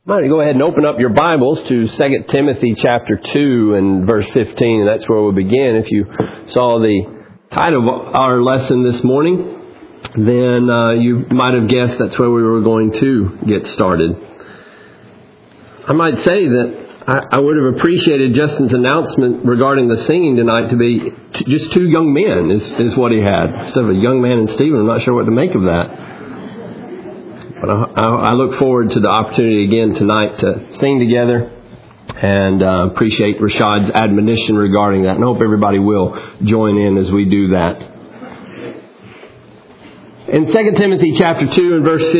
All right, go ahead and open up your Bibles to 2 Timothy chapter 2 and verse 15, and that's where we'll begin. If you saw the title of our lesson this morning, then you might have guessed that's where we were going to get started. I might say that I would have appreciated Justin's announcement regarding the singing tonight to be just two young men is what he had. Instead of a young man and Stephen, I'm not sure what to make of that. But I look forward to the opportunity again tonight to sing together, and appreciate Rashad's admonition regarding that, and hope everybody will join in as we do that. In 2 Timothy chapter 2 and verse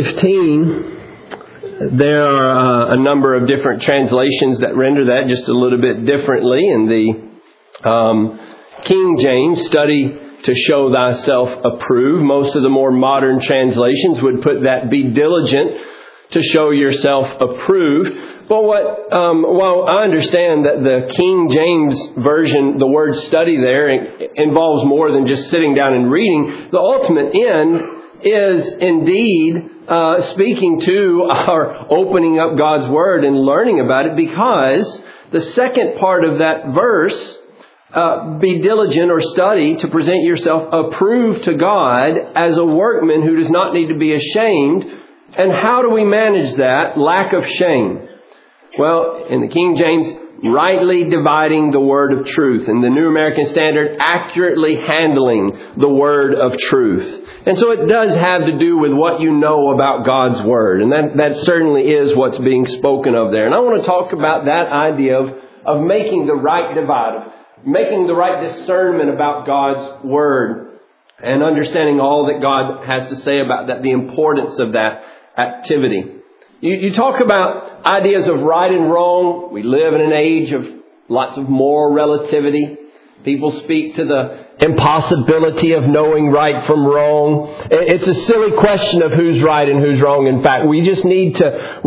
15, there are a number of different translations that render that just a little bit differently. In the King James, study to show thyself approved. Most of the more modern translations would put that, be diligent to show yourself approved. But while I understand that the King James version, the word study there involves more than just sitting down and reading, the ultimate end is indeed speaking to our opening up God's Word and learning about it, because the second part of that verse, be diligent or study to present yourself approved to God as a workman who does not need to be ashamed. And how do we manage that lack of shame? Well, in the King James, rightly dividing the word of truth. In the New American Standard, accurately handling the word of truth. And so it does have to do with what you know about God's Word. And that certainly is what's being spoken of there. And I want to talk about that idea of making the right divide, making the right discernment about God's Word, and understanding all that God has to say about that, the importance of that activity. You talk about ideas of right and wrong. We live in an age of lots of moral relativity. People speak to the impossibility of knowing right from wrong. It's a silly question of who's right and who's wrong. In fact, we just need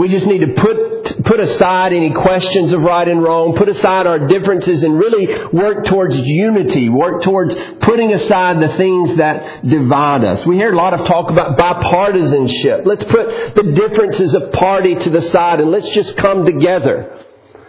to put aside any questions of right and wrong, put aside our differences, and really work towards unity, work towards putting aside the things that divide us. We hear a lot of talk about bipartisanship. Let's put the differences of party to the side and let's just come together.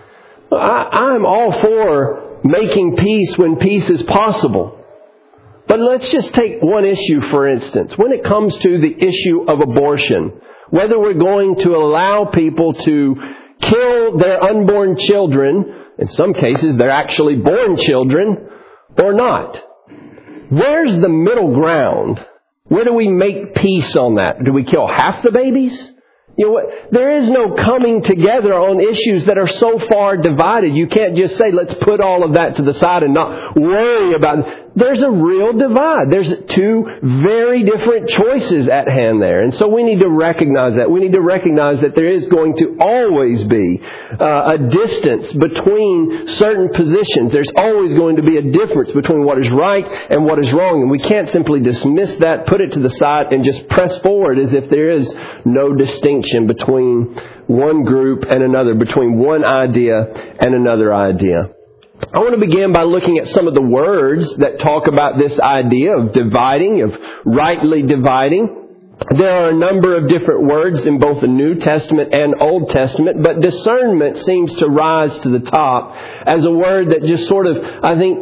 I'm all for making peace when peace is possible. But let's just take one issue, for instance. When it comes to the issue of abortion, whether we're going to allow people to kill their unborn children, in some cases they're actually born children, or not. Where's the middle ground? Where do we make peace on that? Do we kill half the babies? You know what? There is no coming together on issues that are so far divided. You can't just say, let's put all of that to the side and not worry about it. There's a real divide. There's two very different choices at hand there. And so we need to recognize that. We need to recognize that there is going to always be a distance between certain positions. There's always going to be a difference between what is right and what is wrong. And we can't simply dismiss that, put it to the side, and just press forward as if there is no distinction between one group and another, between one idea and another idea. I want to begin by looking at some of the words that talk about this idea of dividing, of rightly dividing. There are a number of different words in both the New Testament and Old Testament, but discernment seems to rise to the top as a word that just sort of, I think,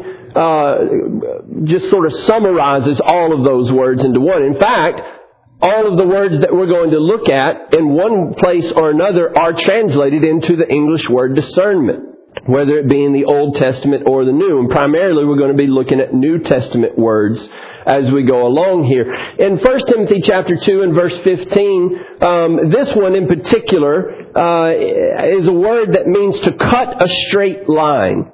just sort of summarizes all of those words into one. In fact, all of the words that we're going to look at in one place or another are translated into the English word discernment, whether it be in the Old Testament or the New. And primarily we're going to be looking at New Testament words as we go along here. In 1 Timothy chapter 2 and verse 15, this one in particular is a word that means to cut a straight line.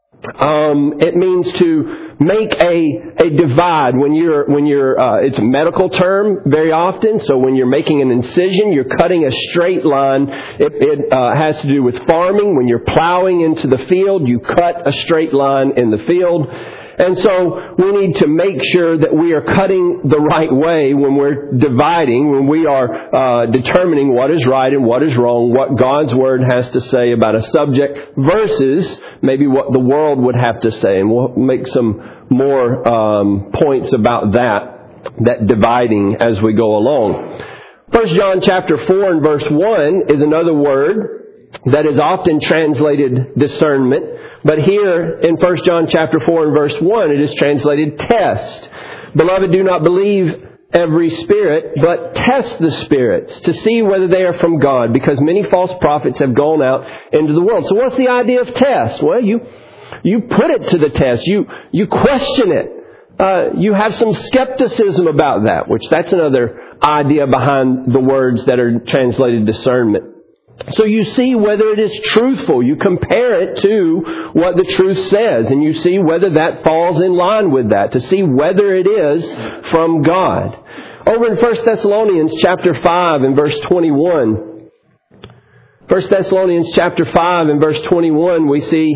It means to make a divide when you're it's a medical term very often. So when you're making an incision, you're cutting a straight line. It has to do with farming. When you're plowing into the field, you cut a straight line in the field. And so we need to make sure that we are cutting the right way when we're dividing, when we are determining what is right and what is wrong, what God's Word has to say about a subject versus maybe what the world would have to say. And we'll make some more points about that dividing as we go along. 1 John chapter 4 and verse 1 is another word that is often translated discernment. But here in 1 John chapter 4 and verse 1, it is translated test. Beloved, do not believe every spirit, but test the spirits to see whether they are from God, because many false prophets have gone out into the world. So what's the idea of test? Well, you put it to the test. You question it. You have some skepticism about that, which that's another idea behind the words that are translated discernment. So you see whether it is truthful. You compare it to what the truth says, and you see whether that falls in line with that, to see whether it is from God. Over in 1 Thessalonians chapter 5 and verse 21, 1 Thessalonians chapter 5 and verse 21, we see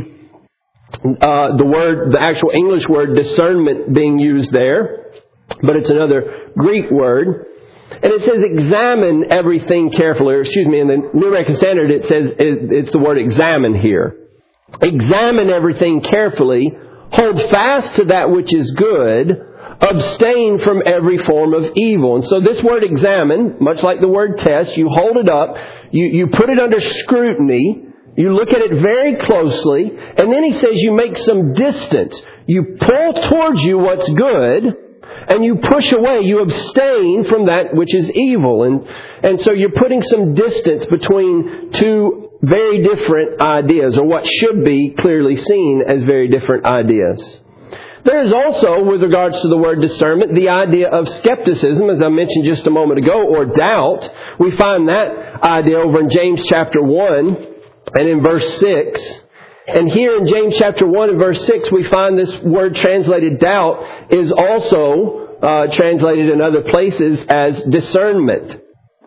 the actual English word discernment being used there, but it's another Greek word. And it says, examine everything carefully. Or excuse me, in the New American Standard it says, it's the word examine here. Examine everything carefully. Hold fast to that which is good. Abstain from every form of evil. And so this word examine, much like the word test, you hold it up. You put it under scrutiny. You look at it very closely. And then he says you make some distance. You pull towards you what's good. And you push away, you abstain from that which is evil. And so you're putting some distance between two very different ideas, or what should be clearly seen as very different ideas. There is also, with regards to the word discernment, the idea of skepticism, as I mentioned just a moment ago, or doubt. We find that idea over in James chapter 1 and in verse 6. And here in James chapter 1 and verse 6, we find this word translated doubt is also translated in other places as discernment.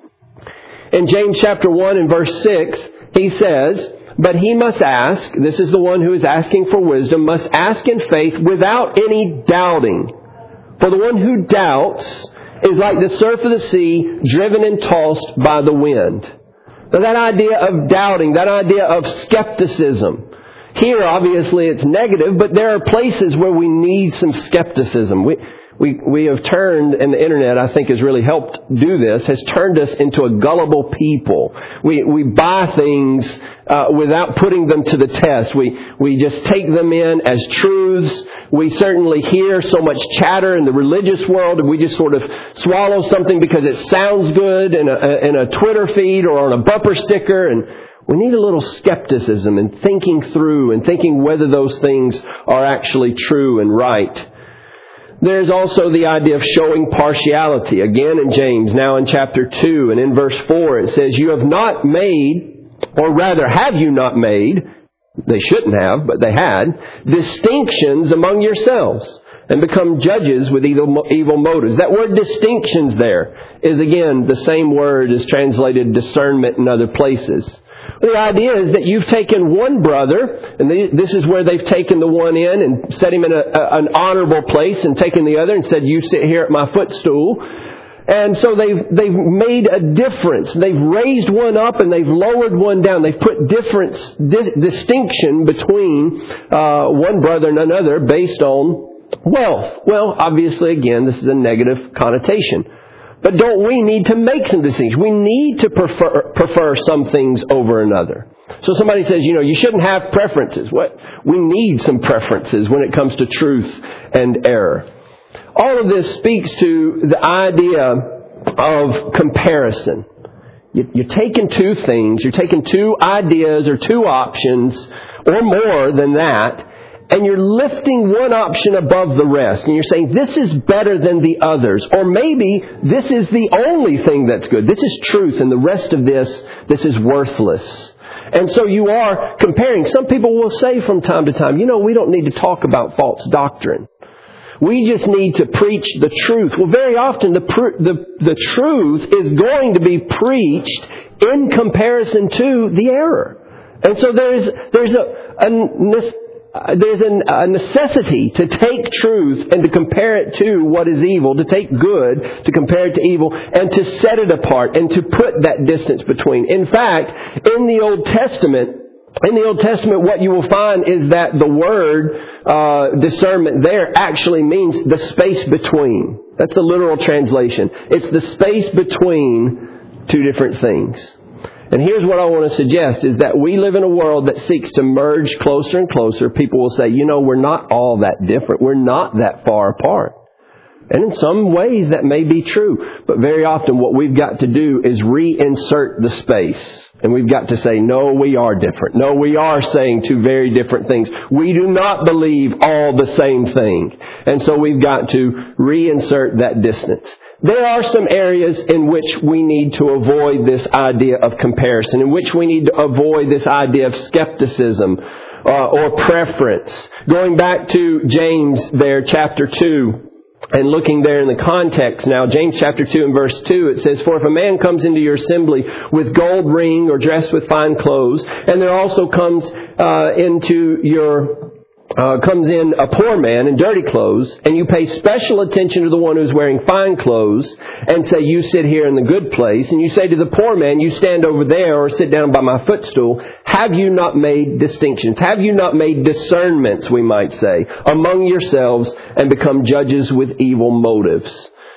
In James chapter 1 and verse 6, he says, but he must ask, this is the one who is asking for wisdom, must ask in faith without any doubting. For the one who doubts is like the surf of the sea, driven and tossed by the wind. Now that idea of doubting, that idea of skepticism, here, obviously, it's negative, but there are places where we need some skepticism. We have turned, and the Internet, I think, has really helped do this, has turned us into a gullible people. We buy things without putting them to the test. We just take them in as truths. We certainly hear so much chatter in the religious world, and we just sort of swallow something because it sounds good in a Twitter feed or on a bumper sticker, and we need a little skepticism and thinking through and thinking whether those things are actually true and right. There's also the idea of showing partiality. Again in James, now in chapter 2 and in verse 4, it says, you have not made, or rather have you not made, they shouldn't have, but they had, distinctions among yourselves and become judges with evil motives. That word distinctions there is again the same word as translated discernment in other places. The idea is that you've taken one brother, and this is where they've taken the one in and set him in an honorable place, and taken the other and said, you sit here at my footstool. And so they've made a difference. They've raised one up and they've lowered one down. They've put distinction between one brother and another based on wealth. Well, obviously, again, this is a negative connotation. But don't we need to make some distinctions? We need to prefer some things over another. So somebody says, you shouldn't have preferences. What? We need some preferences when it comes to truth and error. All of this speaks to the idea of comparison. You're taking two things, you're taking two ideas or two options or more than that, and you're lifting one option above the rest. And you're saying, this is better than the others. Or maybe this is the only thing that's good. This is truth, and the rest of this is worthless. And so you are comparing. Some people will say from time to time, we don't need to talk about false doctrine. We just need to preach the truth. Well, very often the truth is going to be preached in comparison to the error. And so there's a necessity to take truth and to compare it to what is evil, to take good, to compare it to evil, and to set it apart and to put that distance between. In fact, in the Old Testament, what you will find is that the word discernment there actually means the space between. That's the literal translation. It's the space between two different things. And here's what I want to suggest, is that we live in a world that seeks to merge closer and closer. People will say, we're not all that different. We're not that far apart. And in some ways that may be true. But very often what we've got to do is reinsert the space. And we've got to say, no, we are different. No, we are saying two very different things. We do not believe all the same thing. And so we've got to reinsert that distance. There are some areas in which we need to avoid this idea of comparison, in which we need to avoid this idea of skepticism or preference. Going back to James there, chapter 2, and looking there in the context now, James chapter 2 and verse 2, it says, "For if a man comes into your assembly with gold ring or dressed with fine clothes, and there also comes in a poor man in dirty clothes, and you pay special attention to the one who's wearing fine clothes, and say, you sit here in the good place, and you say to the poor man, you stand over there or sit down by my footstool, have you not made distinctions? Have you not made discernments, we might say, among yourselves, and become judges with evil motives?"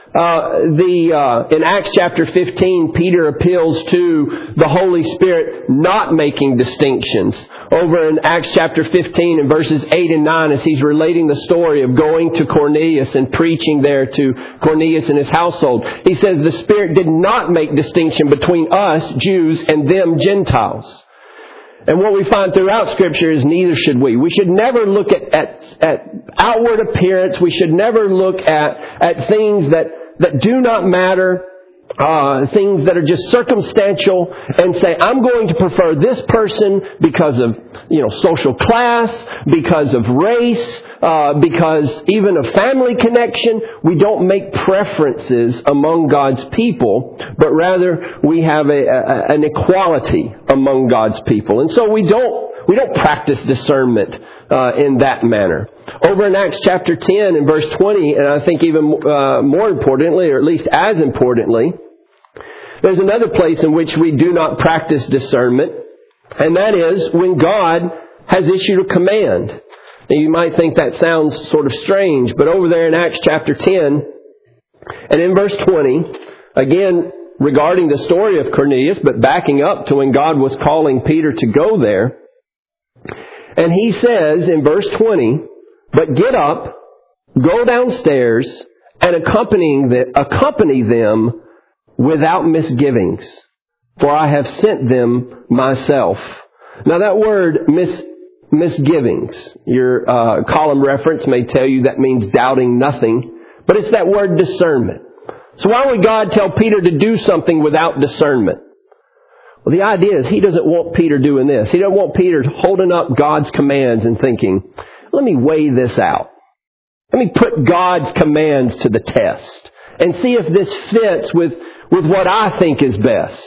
In Acts chapter 15, Peter appeals to the Holy Spirit not making distinctions. Over in Acts chapter 15 and verses 8 and 9, as he's relating the story of going to Cornelius and preaching there to Cornelius and his household, he says the Spirit did not make distinction between us, Jews, and them, Gentiles. And what we find throughout Scripture is neither should we. We should never look at outward appearance. We should never look at things that do not matter, things that are just circumstantial, and say, I'm going to prefer this person because of, social class, because of race, because even of family connection. We don't make preferences among God's people, but rather we have an equality among God's people. And so we don't practice discernment in that manner. Over in Acts chapter 10 and verse 20, and I think even more importantly, or at least as importantly, there's another place in which we do not practice discernment, and that is when God has issued a command. Now you might think that sounds sort of strange, but over there in Acts chapter 10 and in verse 20, again regarding the story of Cornelius, but backing up to when God was calling Peter to go there, and he says in verse 20, "But get up, go downstairs, and accompany them without misgivings, for I have sent them myself." Now that word misgivings, your column reference may tell you that means doubting nothing, but it's that word discernment. So why would God tell Peter to do something without discernment? Well, the idea is He doesn't want Peter doing this. He doesn't want Peter holding up God's commands and thinking, let me weigh this out. Let me put God's commands to the test and see if this fits with what I think is best.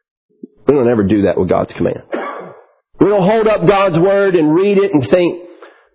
We don't ever do that with God's command. We don't hold up God's Word and read it and think,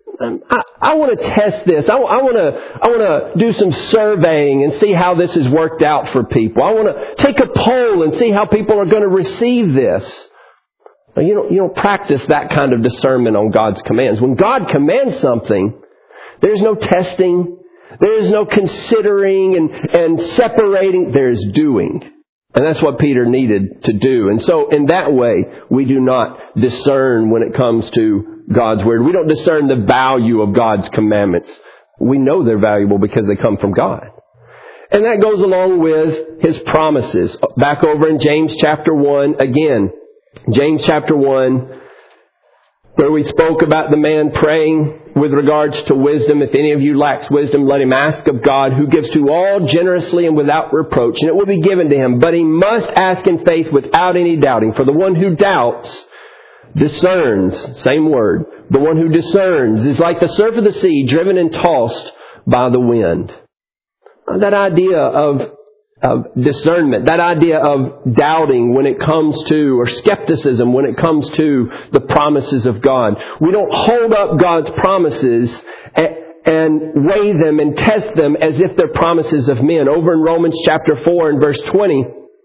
I want to test this. I want to do some surveying and see how this has worked out for people. I want to take a poll and see how people are going to receive this. Now, you don't practice that kind of discernment on God's commands. When God commands something, there's no testing, there is no considering and separating. There's doing. And that's what Peter needed to do. And so in that way, we do not discern when it comes to God's Word. We don't discern the value of God's commandments. We know they're valuable because they come from God. And that goes along with His promises. Back over in James chapter 1, again, James chapter 1, where we spoke about the man praying with regards to wisdom. If any of you lacks wisdom, let him ask of God, who gives to all generously and without reproach, and it will be given to him. But he must ask in faith without any doubting. For the one who doubts discerns, same word, the one who discerns is like the surf of the sea, driven and tossed by the wind. That idea of discernment, that idea of doubting when it comes to, or skepticism when it comes to the promises of God. We don't hold up God's promises and weigh them and test them as if they're promises of men. Over in Romans chapter 4 and verse 20,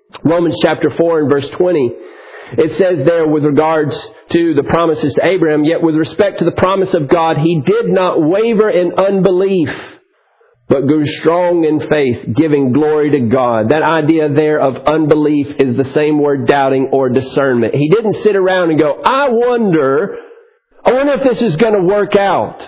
it says there with regards to the promises to Abraham, yet with respect to the promise of God, he did not waver in unbelief, but grew strong in faith, giving glory to God. That idea there of unbelief is the same word doubting or discernment. He didn't sit around and go, I wonder if this is going to work out.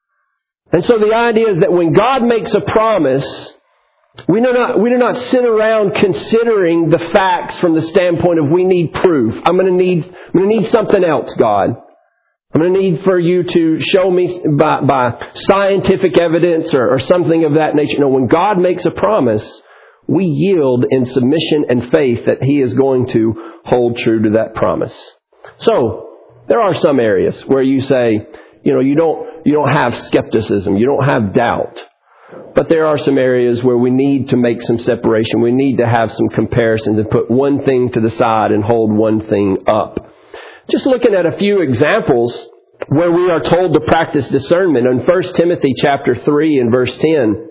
And so the idea is that when God makes a promise, we do not sit around considering the facts from the standpoint of we need proof. I'm going to need something else, God. I'm going to need for you to show me by scientific evidence or something of that nature. No, when God makes a promise, we yield in submission and faith that He is going to hold true to that promise. So, there are some areas where you say, you don't have skepticism, you don't have doubt. But there are some areas where we need to make some separation. We need to have some comparisons and put one thing to the side and hold one thing up. Just looking at a few examples where we are told to practice discernment. In 1 Timothy chapter 3 and verse 10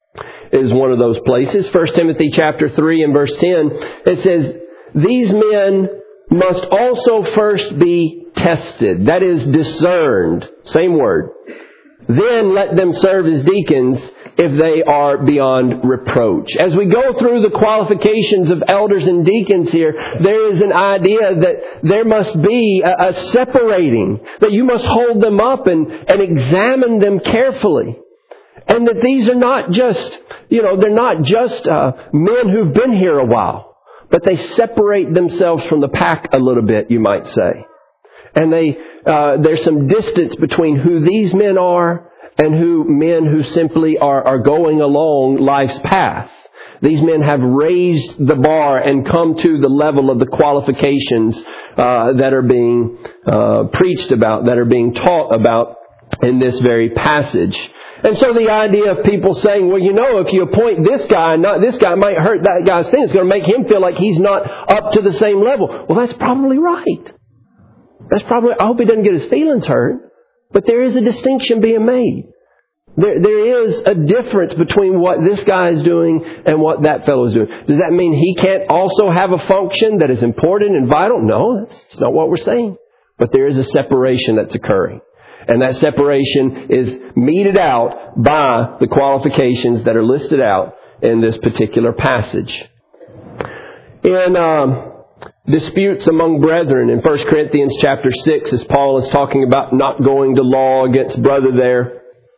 is one of those places. 1 Timothy chapter 3 and verse 10, it says, these men must also first be tested. That is discerned. Same word. Then let them serve as deacons if they are beyond reproach. As we go through the qualifications of elders and deacons here, there is an idea that there must be a separating, that you must hold them up and examine them carefully. And that these are not just, they're not just men who've been here a while, but they separate themselves from the pack a little bit, you might say. And there's some distance between who these men are and men who simply are going along life's path. These men have raised the bar and come to the level of the qualifications that are being preached about, that are being taught about in this very passage. And so the idea of people saying, well, if you appoint this guy and not this guy, it might hurt that guy's thing. It's going to make him feel like he's not up to the same level. Well, that's probably right. I hope he doesn't get his feelings hurt. But there is a distinction being made. There is a difference between what this guy is doing and what that fellow is doing. Does that mean he can't also have a function that is important and vital? No, that's not what we're saying. But there is a separation that's occurring. And that separation is meted out by the qualifications that are listed out in this particular passage. In disputes among brethren in 1 Corinthians chapter 6, as Paul is talking about not going to law against brother there.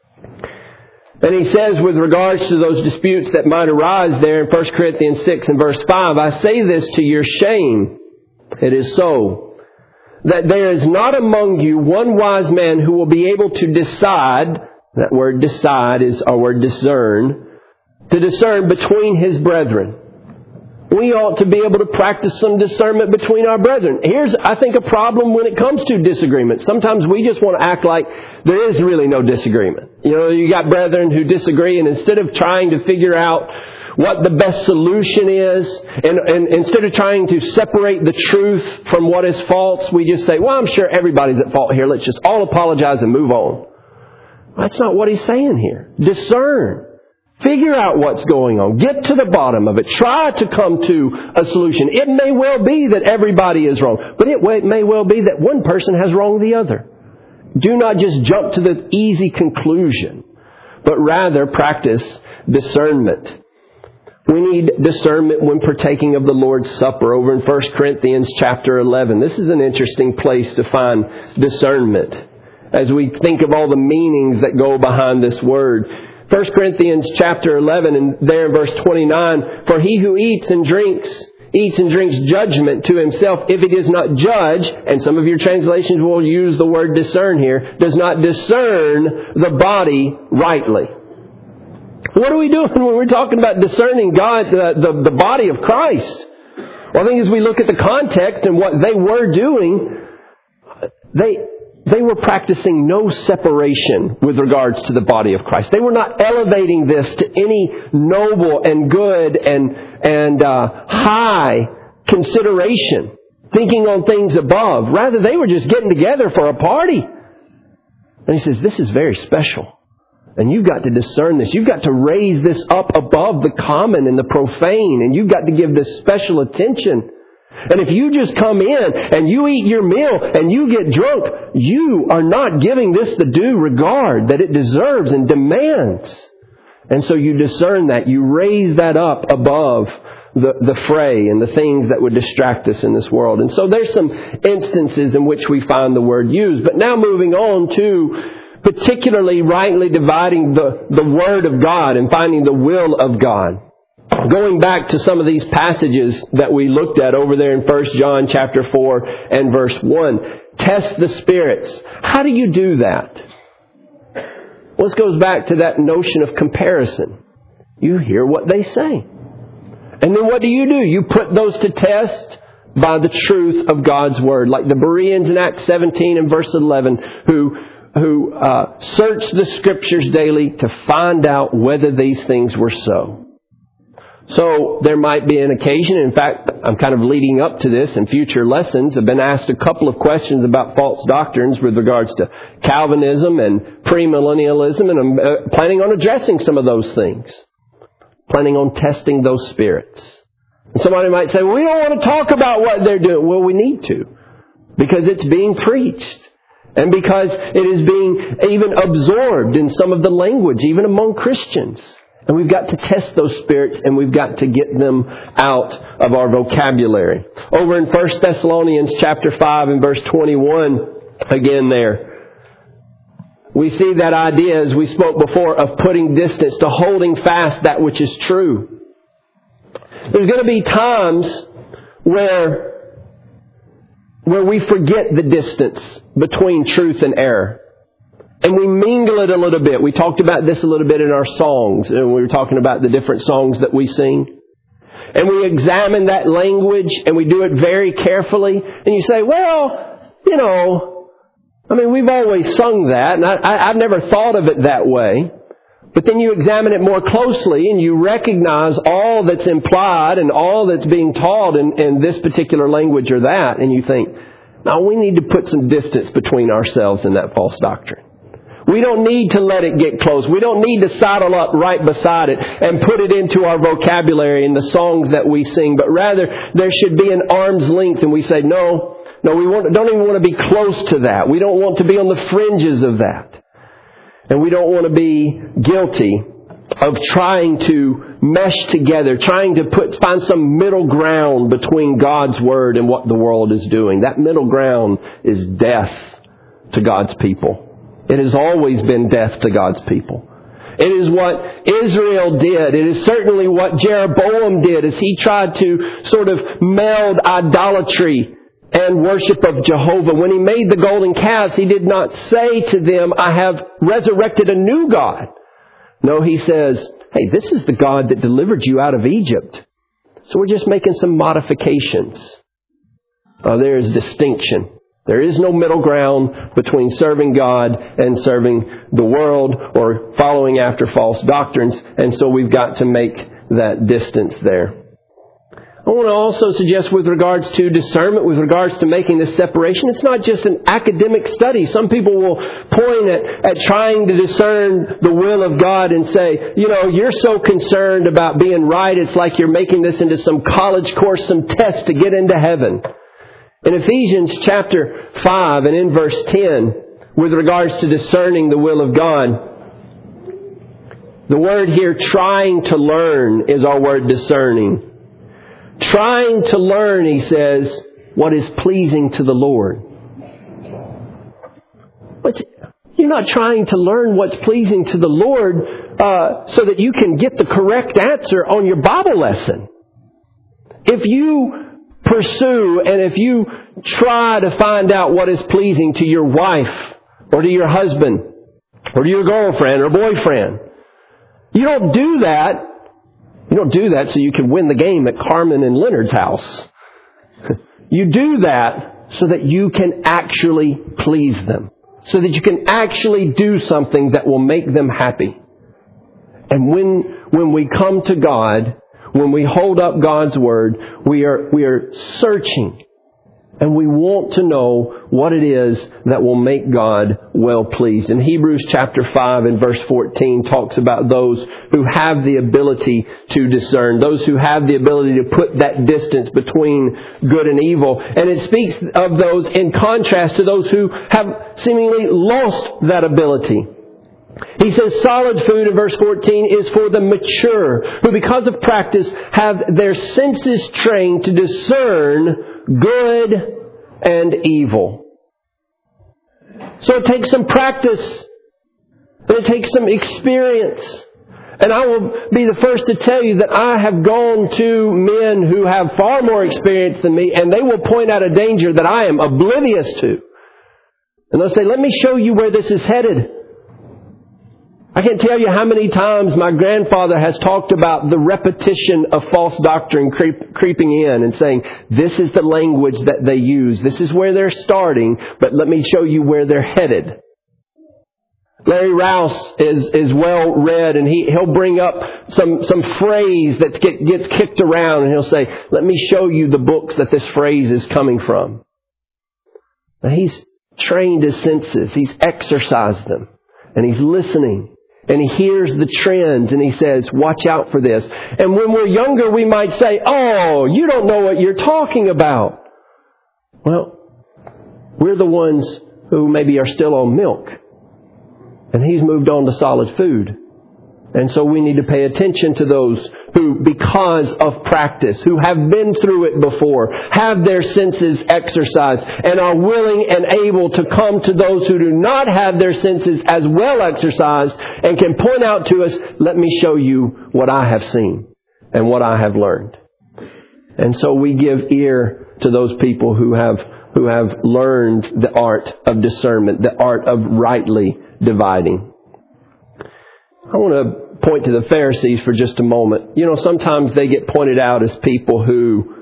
And he says with regards to those disputes that might arise there in 1 Corinthians 6 and verse 5, I say this to your shame. It is so, that there is not among you one wise man who will be able to decide, that word decide is our word discern, to discern between his brethren. We ought to be able to practice some discernment between our brethren. Here's, I think, a problem when it comes to disagreement. Sometimes we just want to act like there is really no disagreement. You got brethren who disagree, and instead of trying to figure out what the best solution is, and instead of trying to separate the truth from what is false, we just say, well, I'm sure everybody's at fault here. Let's just all apologize and move on. That's not what he's saying here. Discern. Figure out what's going on. Get to the bottom of it. Try to come to a solution. It may well be that everybody is wrong, but it may well be that one person has wronged the other. Do not just jump to the easy conclusion, but rather practice discernment. We need discernment when partaking of the Lord's Supper over in 1 Corinthians chapter 11. This is an interesting place to find discernment as we think of all the meanings that go behind this word. 1 Corinthians chapter 11 and there in verse 29, for he who eats and drinks judgment to himself if he does not judge, and some of your translations will use the word discern here, does not discern the body rightly. What are we doing when we're talking about discerning God, the body of Christ? Well, I think as we look at the context and what they were doing, they were practicing no separation with regards to the body of Christ. They were not elevating this to any noble and good and high consideration, thinking on things above. Rather, they were just getting together for a party. And he says, this is very special. And you've got to discern this. You've got to raise this up above the common and the profane. And you've got to give this special attention. And if you just come in and you eat your meal and you get drunk, you are not giving this the due regard that it deserves and demands. And so you discern that. You raise that up above the fray and the things that would distract us in this world. And so there's some instances in which we find the word used. But now moving on to particularly rightly dividing the Word of God and finding the will of God. Going back to some of these passages that we looked at over there in 1 John chapter 4 and verse 1. Test the spirits. How do you do that? Well, this goes back to that notion of comparison. You hear what they say. And then what do? You put those to test by the truth of God's Word. Like the Bereans in Acts 17 and verse 11 who searched the Scriptures daily to find out whether these things were so. So there might be an occasion, in fact, I'm kind of leading up to this in future lessons. I've been asked a couple of questions about false doctrines with regards to Calvinism and premillennialism, and I'm planning on addressing some of those things. Planning on testing those spirits. And somebody might say, well, we don't want to talk about what they're doing. Well, we need to. Because it's being preached. And because it is being even absorbed in some of the language, even among Christians. And we've got to test those spirits, and we've got to get them out of our vocabulary. Over in 1 Thessalonians chapter 5 and verse 21, again there, we see that idea, as we spoke before, of putting distance, to holding fast that which is true. There's going to be times where we forget the distance between truth and error. And we mingle it a little bit. We talked about this a little bit in our songs. And we were talking about the different songs that we sing. And we examine that language and we do it very carefully. And you say, well, we've always sung that. And I've never thought of it that way. But then you examine it more closely and you recognize all that's implied and all that's being taught in this particular language or that. And you think, now we need to put some distance between ourselves and that false doctrine. We don't need to let it get close. We don't need to saddle up right beside it and put it into our vocabulary in the songs that we sing. But rather, there should be an arm's length. And we say, no, we don't even want to be close to that. We don't want to be on the fringes of that. And we don't want to be guilty of trying to mesh together, trying to find some middle ground between God's Word and what the world is doing. That middle ground is death to God's people. It has always been death to God's people. It is what Israel did. It is certainly what Jeroboam did as he tried to sort of meld idolatry and worship of Jehovah. When he made the golden calves, he did not say to them, I have resurrected a new God. No, he says, hey, this is the God that delivered you out of Egypt. So we're just making some modifications. There is distinction. There is no middle ground between serving God and serving the world or following after false doctrines. And so we've got to make that distance there. I want to also suggest with regards to discernment, with regards to making this separation, it's not just an academic study. Some people will point at trying to discern the will of God and say, you're so concerned about being right, it's like you're making this into some college course, some test to get into heaven. In Ephesians chapter 5 and in verse 10, with regards to discerning the will of God, the word here, trying to learn, is our word discerning. Trying to learn, he says, what is pleasing to the Lord. But you're not trying to learn what's pleasing to the Lord so that you can get the correct answer on your Bible lesson. If you pursue and if you try to find out what is pleasing to your wife or to your husband or to your girlfriend or boyfriend, you don't do that. You don't do that so you can win the game at Carmen and Leonard's house. You do that so that you can actually please them. So that you can actually do something that will make them happy. And when we come to God, when we hold up God's Word, we are searching. And we want to know what it is that will make God well pleased. In Hebrews chapter 5 and verse 14 talks about those who have the ability to discern. Those who have the ability to put that distance between good and evil. And it speaks of those in contrast to those who have seemingly lost that ability. He says solid food in verse 14 is for the mature, who because of practice have their senses trained to discern good and evil. So it takes some practice, and it takes some experience. And I will be the first to tell you that I have gone to men who have far more experience than me, and they will point out a danger that I am oblivious to. And they'll say, let me show you where this is headed. I can't tell you how many times my grandfather has talked about the repetition of false doctrine creeping in and saying, this is the language that they use. This is where they're starting, but let me show you where they're headed. Larry Rouse is well read, and he'll bring up some phrase that gets kicked around, and he'll say, let me show you the books that this phrase is coming from. Now, he's trained his senses. He's exercised them. And he's listening. And he hears the trends, and he says, watch out for this. And when we're younger, we might say, oh, you don't know what you're talking about. Well, we're the ones who maybe are still on milk. And he's moved on to solid food. And so we need to pay attention to those who, because of practice, who have been through it before, have their senses exercised, and are willing and able to come to those who do not have their senses as well exercised, and can point out to us, let me show you what I have seen and what I have learned. And so we give ear to those people who have learned the art of discernment, the art of rightly dividing. I want to point to the Pharisees for just a moment. You know, sometimes they get pointed out as people who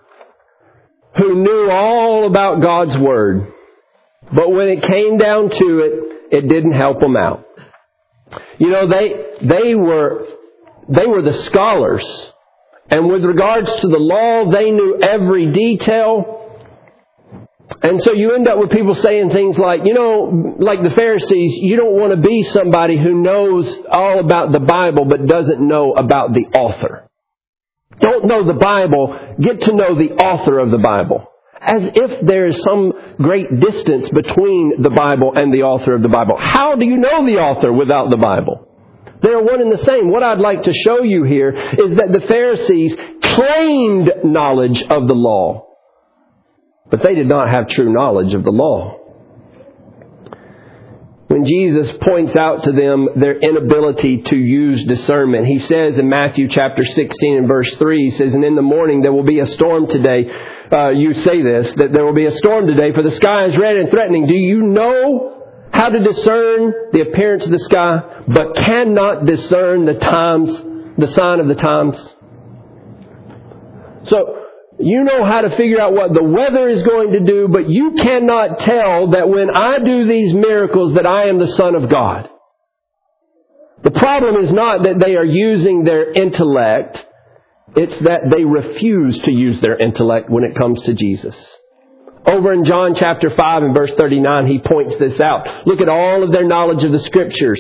knew all about God's Word. But when it came down to it, it didn't help them out. You know, they were the scholars. And with regards to the law, they knew every detail. And so you end up with people saying things like, you know, like the Pharisees, you don't want to be somebody who knows all about the Bible but doesn't know about the author. Don't know the Bible, get to know the author of the Bible. As if there is some great distance between the Bible and the author of the Bible. How do you know the author without the Bible? They are one and the same. What I'd like to show you here is that the Pharisees claimed knowledge of the law. But they did not have true knowledge of the law. When Jesus points out to them their inability to use discernment, He says in Matthew chapter 16 and verse 3, He says, and in the morning there will be a storm today. You say this, that there will be a storm today, for the sky is red and threatening. Do you know how to discern the appearance of the sky, but cannot discern the times, the sign of the times? So, you know how to figure out what the weather is going to do, but you cannot tell that when I do these miracles that I am the Son of God. The problem is not that they are using their intellect. It's that they refuse to use their intellect when it comes to Jesus. Over in John chapter 5 and verse 39, He points this out. Look at all of their knowledge of the Scriptures.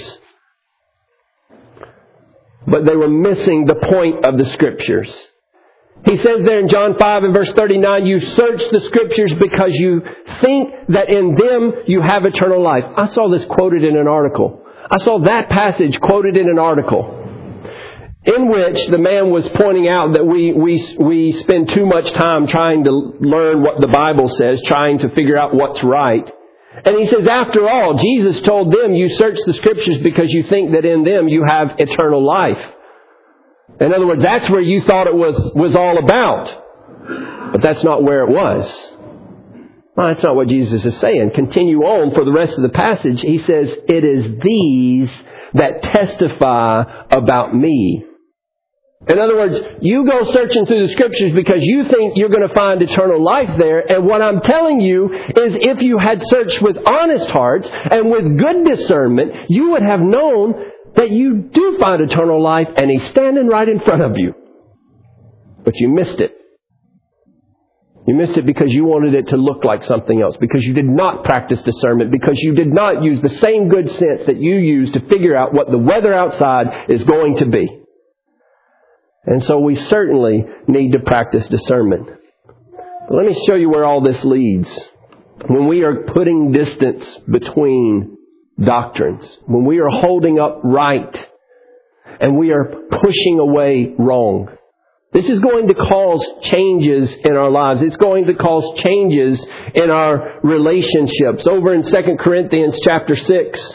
But they were missing the point of the Scriptures. He says there in John 5 and verse 39, you search the Scriptures because you think that in them you have eternal life. I saw this quoted in an article. I saw that passage quoted in an article in which the man was pointing out that we spend too much time trying to learn what the Bible says, trying to figure out what's right. And he says, after all, Jesus told them, you search the Scriptures because you think that in them you have eternal life. In other words, that's where you thought it was all about. But that's not where it was. Well, that's not what Jesus is saying. Continue on for the rest of the passage. He says, it is these that testify about me. In other words, you go searching through the Scriptures because you think you're going to find eternal life there. And what I'm telling you is if you had searched with honest hearts and with good discernment, you would have known that you do find eternal life and He's standing right in front of you. But you missed it. You missed it because you wanted it to look like something else. Because you did not practice discernment. Because you did not use the same good sense that you use to figure out what the weather outside is going to be. And so we certainly need to practice discernment. But let me show you where all this leads. When we are putting distance between doctrines, when we are holding up right and we are pushing away wrong. This is going to cause changes in our lives. It's going to cause changes in our relationships. Over in 2 Corinthians chapter 6.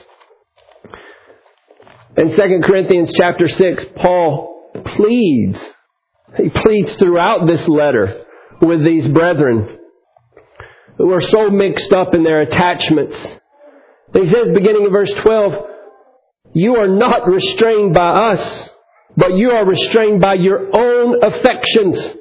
In 2 Corinthians chapter 6, Paul pleads. He pleads throughout this letter with these brethren who are so mixed up in their attachments. He says, beginning in verse 12, "You are not restrained by us, but you are restrained by your own affections.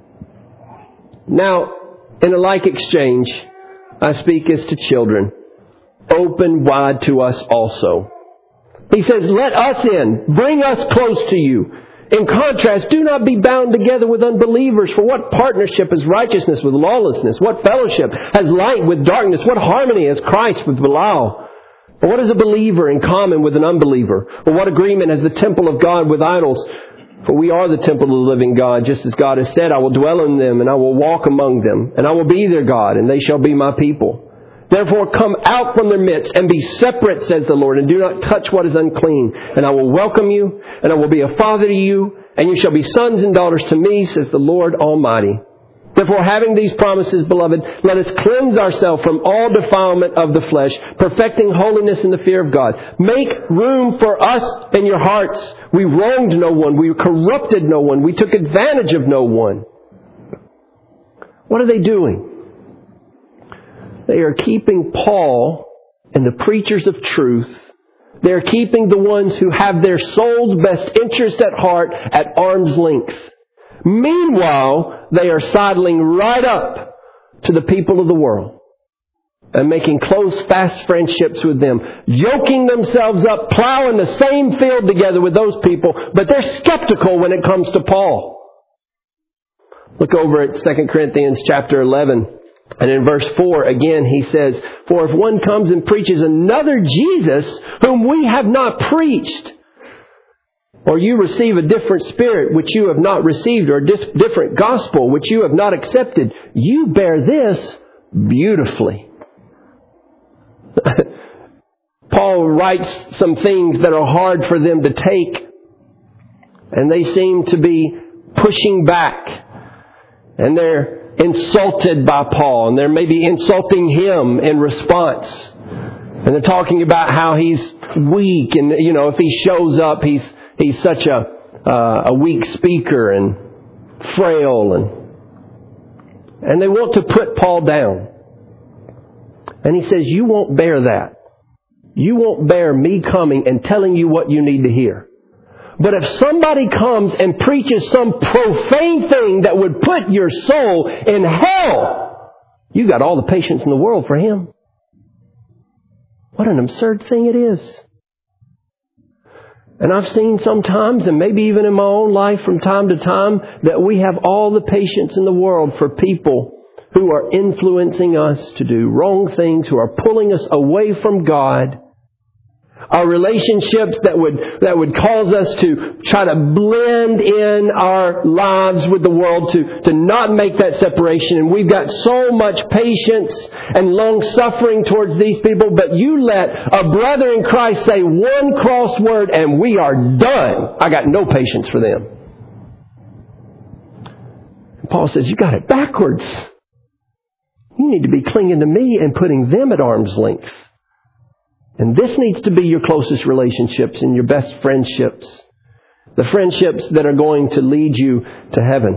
Now, in a like exchange, I speak as to children. Open wide to us also." He says, "Let us in. Bring us close to you. In contrast, do not be bound together with unbelievers. For what partnership is righteousness with lawlessness? What fellowship has light with darkness? What harmony has Christ with Belial? Or what is a believer in common with an unbeliever? Or what agreement has the temple of God with idols? For we are the temple of the living God, just as God has said, I will dwell in them, and I will walk among them, and I will be their God, and they shall be my people. Therefore come out from their midst, and be separate, says the Lord, and do not touch what is unclean. And I will welcome you, and I will be a father to you, and you shall be sons and daughters to me, says the Lord Almighty. Therefore, having these promises, beloved, let us cleanse ourselves from all defilement of the flesh, perfecting holiness in the fear of God. Make room for us in your hearts. We wronged no one. We corrupted no one. We took advantage of no one. What are they doing? They are keeping Paul and the preachers of truth. They are keeping the ones who have their soul's best interest at heart at arm's length. Meanwhile, they are sidling right up to the people of the world and making close, fast friendships with them, yoking themselves up, plowing the same field together with those people, but they're skeptical when it comes to Paul. Look over at 2 Corinthians chapter 11. And in verse 4, again, he says, "For if one comes and preaches another Jesus whom we have not preached, or you receive a different spirit which you have not received, or a different gospel which you have not accepted, you bear this beautifully." Paul writes some things that are hard for them to take, and they seem to be pushing back, and they're insulted by Paul, and they're maybe insulting him in response. And they're talking about how he's weak, and if he shows up, he's such a weak speaker and frail, and they want to put Paul down. And he says, "You won't bear that. You won't bear me coming and telling you what you need to hear. But if somebody comes and preaches some profane thing that would put your soul in hell, you got all the patience in the world for him." What an absurd thing it is. And I've seen sometimes, and maybe even in my own life from time to time, that we have all the patience in the world for people who are influencing us to do wrong things, who are pulling us away from God. Our relationships that would cause us to try to blend in our lives with the world, to not make that separation. And we've got so much patience and long suffering towards these people, but you let a brother in Christ say one cross word and we are done. I got no patience for them. And Paul says, you got it backwards. You need to be clinging to me and putting them at arm's length. And this needs to be your closest relationships and your best friendships. The friendships that are going to lead you to heaven.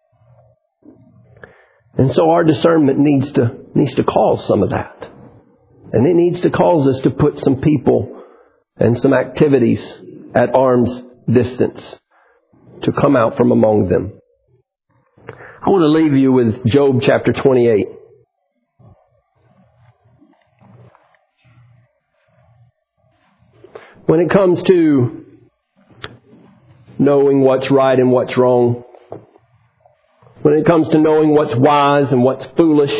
And so our discernment needs to cause some of that. And it needs to cause us to put some people and some activities at arm's distance, to come out from among them. I want to leave you with Job chapter 28. When it comes to knowing what's right and what's wrong, when it comes to knowing what's wise and what's foolish,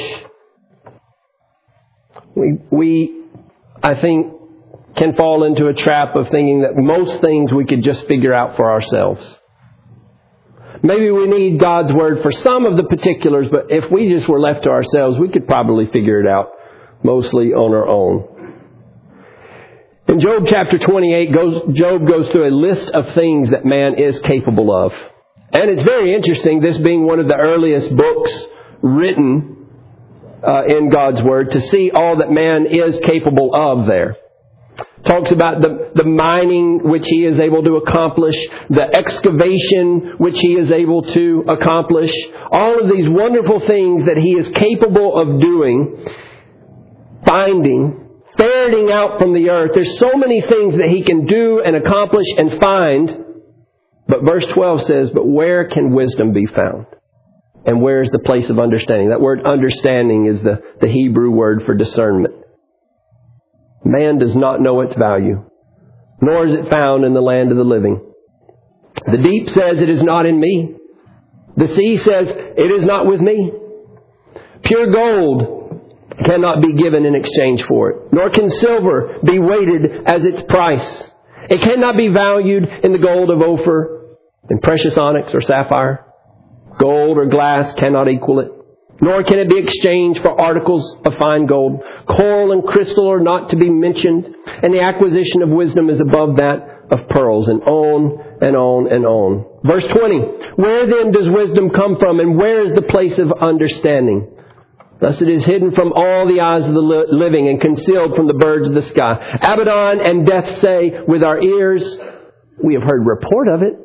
we I think, can fall into a trap of thinking that most things we could just figure out for ourselves. Maybe we need God's Word for some of the particulars, but if we just were left to ourselves, we could probably figure it out mostly on our own. Job chapter 28, Job goes through a list of things that man is capable of. And it's very interesting, this being one of the earliest books written in God's Word, to see all that man is capable of there. Talks about the mining which he is able to accomplish, the excavation which he is able to accomplish, all of these wonderful things that he is capable of doing, finding, ferreting out from the earth. There's so many things that he can do and accomplish and find. But verse 12 says, but where can wisdom be found? And where is the place of understanding? That word understanding is the Hebrew word for discernment. Man does not know its value, nor is it found in the land of the living. The deep says, it is not in me. The sea says, it is not with me. Pure gold cannot be given in exchange for it, nor can silver be weighted as its price. It cannot be valued in the gold of Ophir, in precious onyx or sapphire. Gold or glass cannot equal it. Nor can it be exchanged for articles of fine gold. Coral and crystal are not to be mentioned, and the acquisition of wisdom is above that of pearls, and on and on and on. Verse 20, where then does wisdom come from, and where is the place of understanding? Thus it is hidden from all the eyes of the living, and concealed from the birds of the sky. Abaddon and death say, with our ears, we have heard report of it.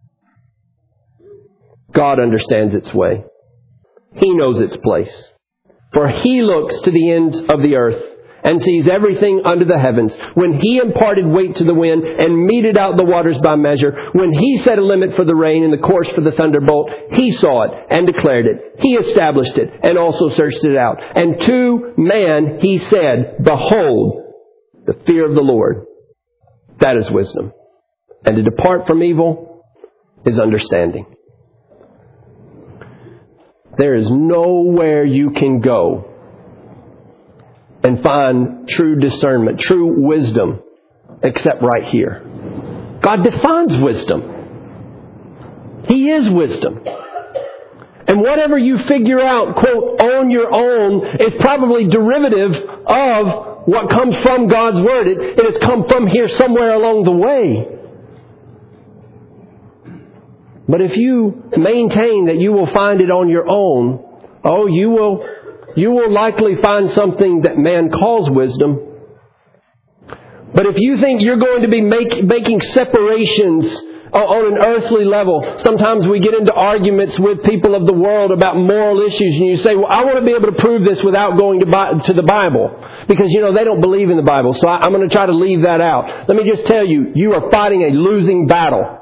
God understands its way. He knows its place. For He looks to the ends of the earth and sees everything under the heavens. When He imparted weight to the wind and meted out the waters by measure, when He set a limit for the rain and the course for the thunderbolt, He saw it and declared it. He established it and also searched it out. And to man He said, behold, the fear of the Lord, that is wisdom. And to depart from evil is understanding. There is nowhere you can go and find true discernment, true wisdom, except right here. God defines wisdom. He is wisdom. And whatever you figure out, quote, on your own, is probably derivative of what comes from God's Word. It has come from here somewhere along the way. But if you maintain that you will find it on your own, you will likely find something that man calls wisdom. But if you think you're going to be making separations on an earthly level, sometimes we get into arguments with people of the world about moral issues, and you say, well, I want to be able to prove this without going to the Bible. Because, they don't believe in the Bible, so I'm going to try to leave that out. Let me just tell you, you are fighting a losing battle.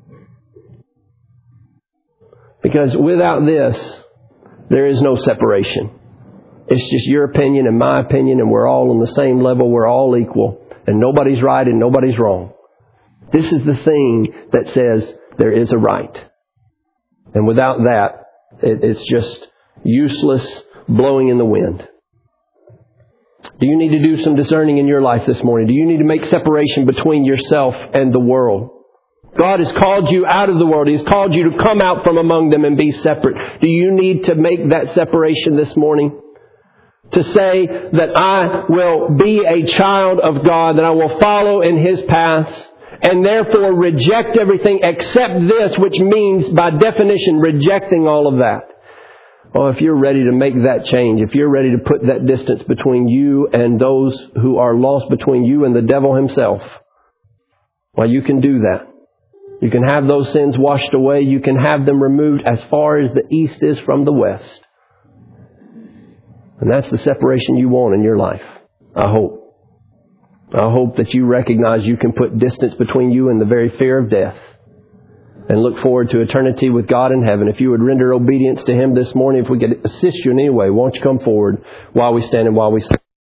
Because without this, there is no separation. It's just your opinion and my opinion, and we're all on the same level. We're all equal. And nobody's right and nobody's wrong. This is the thing that says there is a right. And without that, it's just useless blowing in the wind. Do you need to do some discerning in your life this morning? Do you need to make separation between yourself and the world? God has called you out of the world. He has called you to come out from among them and be separate. Do you need to make that separation this morning? To say that I will be a child of God, that I will follow in His paths, and therefore reject everything except this, which means by definition rejecting all of that. Oh, if you're ready to make that change, if you're ready to put that distance between you and those who are lost, between you and the devil himself, well, you can do that. You can have those sins washed away. You can have them removed as far as the east is from the west. And that's the separation you want in your life. I hope. I hope that you recognize you can put distance between you and the very fear of death, and look forward to eternity with God in heaven. If you would render obedience to Him this morning, if we could assist you in any way, won't you come forward while we stand and while we sing.